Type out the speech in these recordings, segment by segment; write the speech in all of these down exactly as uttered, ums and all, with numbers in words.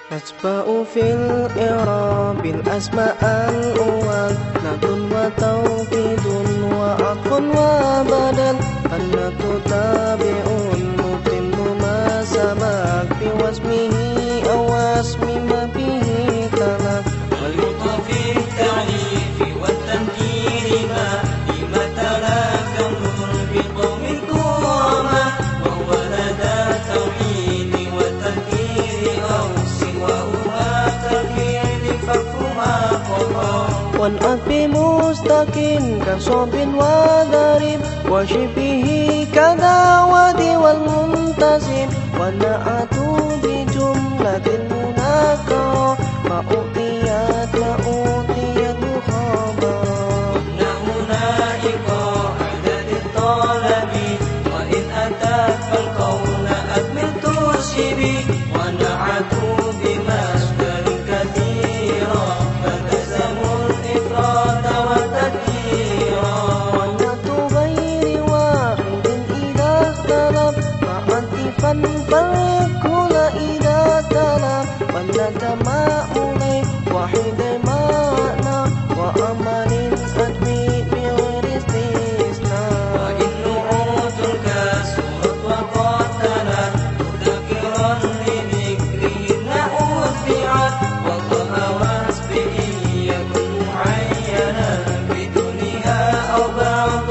أتبع في الإعراب الأسماء الأول ناد وتوكيد وعطف وبدل الناد تابع متم ما سبق بواسمه أو اسم ما به تلف واللطف في التعريف والتنكير ما لما تلاكم بقوم كرما وهو لدى التوحيد والتذكير أو سواهما تركير فكما قضى والأب مستقيم كصوب وضرب وشبه كدعوة والمنتسب والنعت بجملة المنكرة ما أعطيت ما أعطيت مخابرة ومنعنا إيقاع عدد الطلب وإن أتت فالقول أكملت شبي ونعت بمصدر كثيرا فالتزموا الإفراد والتذكيرا والنعت غير واحد إذا اختلف مع انتفا فالركن إذا تلف والنتماؤل واحد معنى وأمل أدمي بغير استثناء وإن نعوت كسورة وقد تلت مذكرا لذكرهن أتبعت وطه واسبه يكن معينا بدونها أو بعض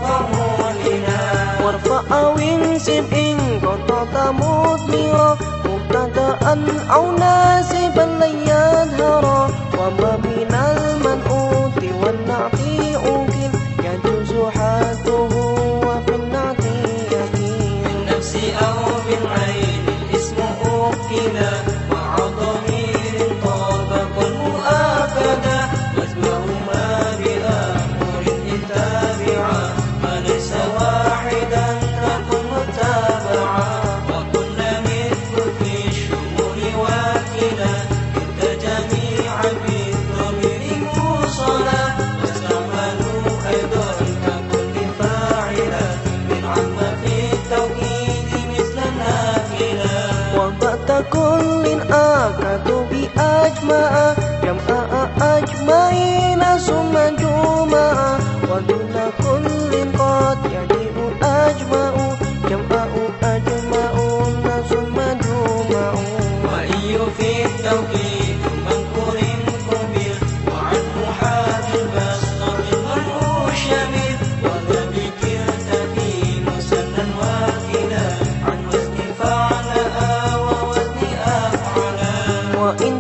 أقامولنا وارفع أو انسب إن كنت مثمرا مبتدأ أو ناسبا لن يظهرا وما من المنعوت والنعت أوكل يجوز حده وفي النعت يكيل بالنفس أو بالعين الاسم أوكلا مع ضمير طابق مؤكدا واجمعهما بأمر التابعة فليس واحدا تكن متابعا وكل مثل في الشمول واكلا إذ جميعا بالضمير موصلا واستعملوا أيضا ككل فاعلا من عم في التوكيد مثل النافلة وقت كل آكد بأجمع جمع أجمعين ثم جمع ودون كل قد يجب أجمع جمع أجمعون ثم جمع وإي في التوكيد منكر قبل وعنه حاد البسط المنع شمل وذا بكرت في مسنا واكلا عن وزن فعلا ووزن أفعلا وإن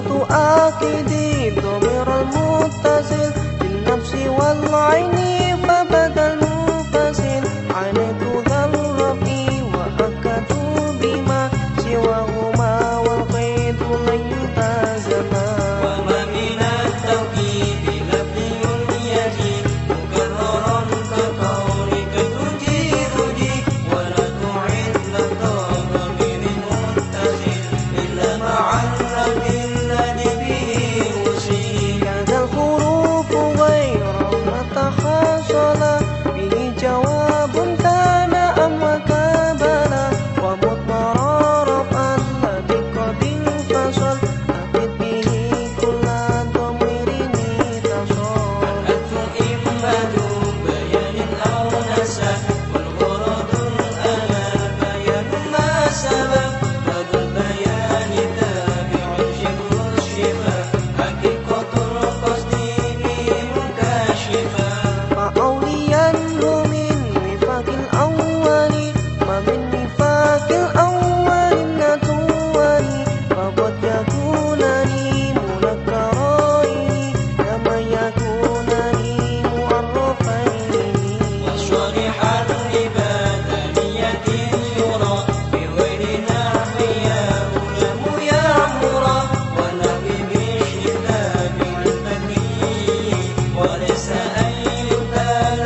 تؤكدي الضمير المتصل بالنفس والعين فبدا المنفصل عانيت ذا الرفع وأكدت بما سواهما والقيد لن يلتزما وما من التوكيد لفظي يجي مكررا كقولك تجي تجي ولا تعد لفظ ضمير متصل إلا مع الرب الذي به وصل كذا الحروف غير ما تحصل به جواب كان أم وكبلا ومضمر رفعا الذي قد انفصل أفد به كل ضمير اتصال الألف إما بيان أو نسب والغرض الأنا بيان ما سبق هذا البيان تابع شبه الشفا حقيقة القصد به منكشفا فأوليا من وفاق الأول ومن وفاق الأول النتول فقد يكون لي منكرين كما يكون لي معرفين وصالحا لبدنية يرى بغير نحو يأولم يأمرا ونحو بالشتاب المبني وليس أن يبتال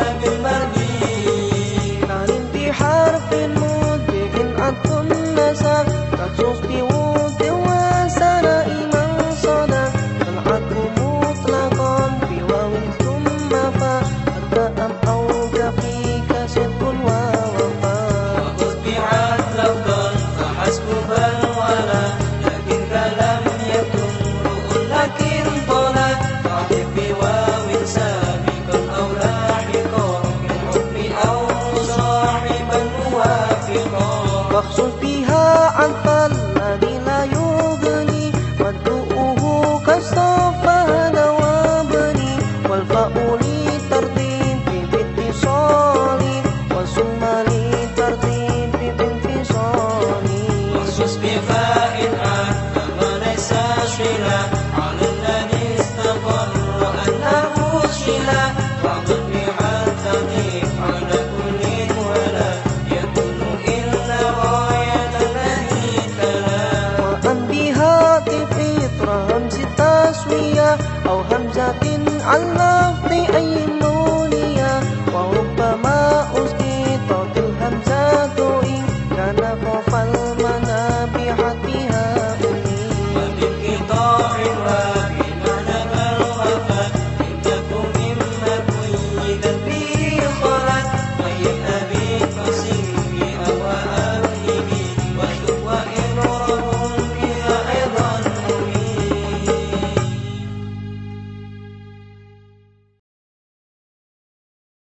بالمرضي تعلم بحرف مدبر أنت النسب تخصص بوضع وسناء من صدق العدل مطلقا بواو ثم فا حتى أم أو كفيك صدق ووفاء وأتبعت لفظا فحسب بل ولا لكن كلام يكن واخصص بها عطف الذي لا يغني مدعوه كالصف هذا وابني والفاء لترتيب باتصال وثم لترتيب بانفصال واخصص بفاء عطف ما ليس شلا على الذي استقر أنه شلا واعمل بها التضيف على كل ولا يكون إلا غاية الذي تلا وأن بها بفطر همز التسوية أو همزة على لفظ أي